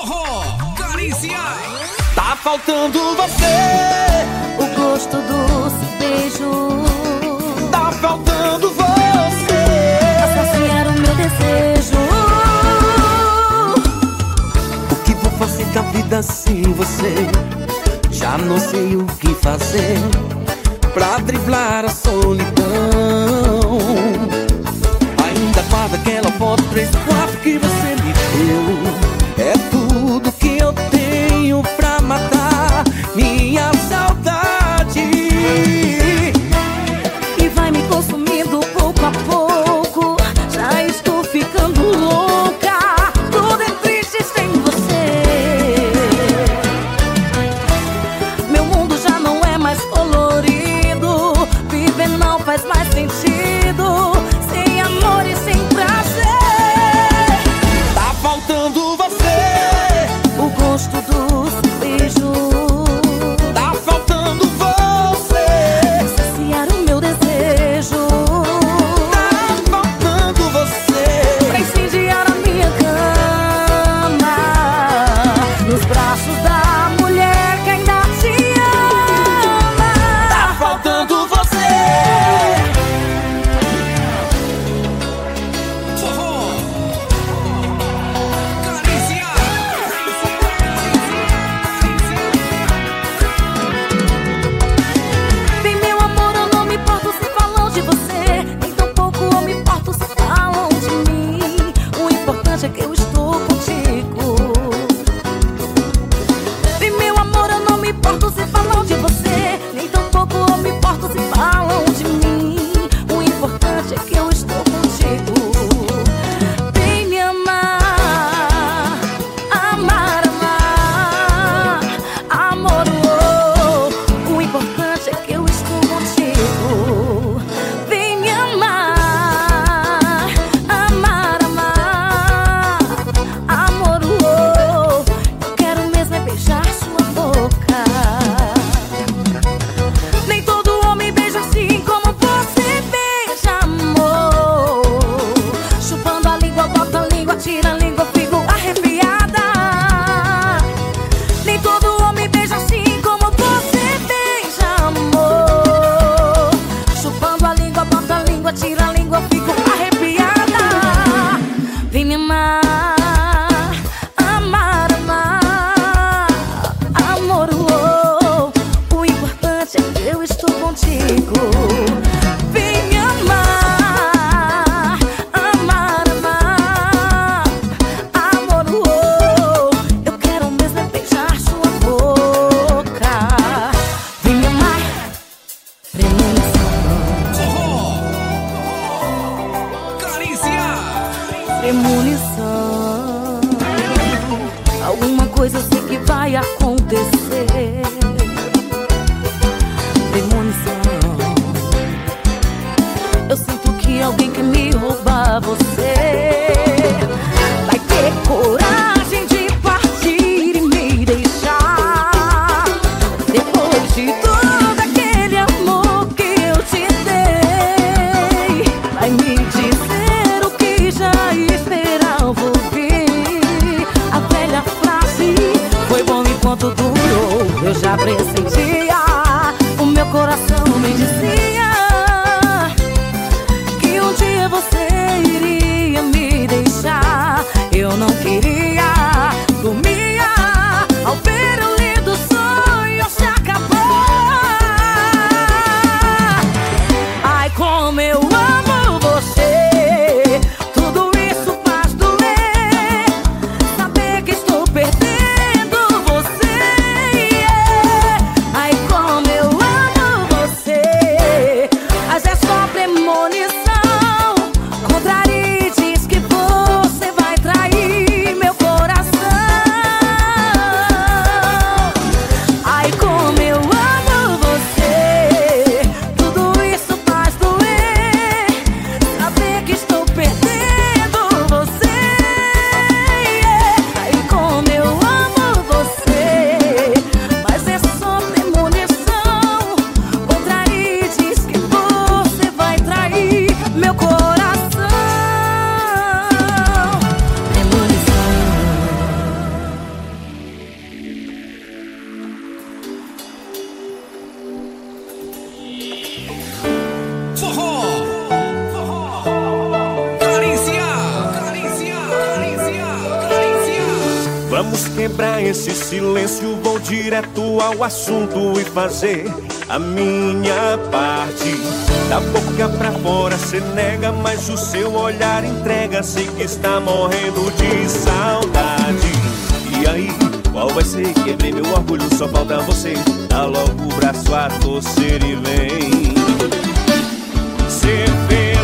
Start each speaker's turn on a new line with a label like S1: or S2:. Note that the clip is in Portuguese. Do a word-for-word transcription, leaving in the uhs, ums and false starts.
S1: Forró, carícia.
S2: Tá faltando você,
S3: o gosto doce beijo.
S2: tá faltando você,
S3: Saciar o meu desejo.
S2: o que vou fazer da vida sem você? Já não sei o que fazer pra driblar a solidão. Ainda guardo aquela foto três quatro que você me deu. É tudo que eu tenho pra matar minha saudade.
S3: E vai me consumindo pouco a pouco. Já estou ficando louca. Tudo é triste sem você. Meu mundo já não é mais colorido. Viver não faz mais sentido sem amor e sem prazer.
S2: Tá faltando você,
S3: O gosto doce beijo.
S2: tá faltando você,
S3: Saciar o meu desejo.
S2: tá faltando você.
S3: Pra incendiar a minha cama, nos braços da mulher que ainda te ama.
S2: Tá faltando você.
S1: Forró, carícia.
S3: Bem, meu amor, eu não me importo se falam de você, nem tampouco eu me importo se falam de mim. O importante é que eu estou contigo. Bem, meu amor, eu não me importo se falam de você, nem tampouco eu me importo se falam de mim. O importante é que eu estou contigo. Vem me amar, amar, amar, amor, oh. O importante é que eu estou contigo. Vem me amar, amar, amar, amor, oh. Eu quero mesmo é beijar sua boca. Nem todo homem beija assim como você beija, amor. Chupando a língua, bota a língua, tira a língua, fico arrepiada. Nem todo homem beija assim como você beija, amor. Chupando a língua, bota a língua, tira a língua, fico arrepiada. Vem me amar, amar, amar, amor, oh. O importante é que eu estou contigo. Vem me amar, amar, amar, amor, oh. Eu quero mesmo é beijar sua boca. Vem me amar, premonição,
S1: Forró, carícia.
S3: premonição. Alguma coisa eu sei que vai acontecer. Premonição. Eu sinto que alguém quer me roubar você. Vai ter coragem de partir e me deixar. Depois de todo aquele amor que eu te dei, vai me dizer o que já esperava ouvir. A velha frase foi bom enquanto durou. Eu já pressentia, o meu coração me dizia que um dia você iria me deixar. Eu não queria, dormia ao ver o lindo sonho se acabar. Ai, como eu amo você, tudo isso faz doer. Saber que estou perdendo você, yeah. Ai, como eu amo você, mas é só premonição. Contraria e diz que você vai trair meu coração.
S4: Vamos quebrar esse silêncio, vou direto ao assunto e fazer a minha parte. Da boca pra fora cê nega, mas o seu olhar entrega. Sei que está morrendo de saudade. E aí, qual vai ser? Quebrei meu orgulho, só falta você. Dá logo o braço a torcer e vem. Cê fez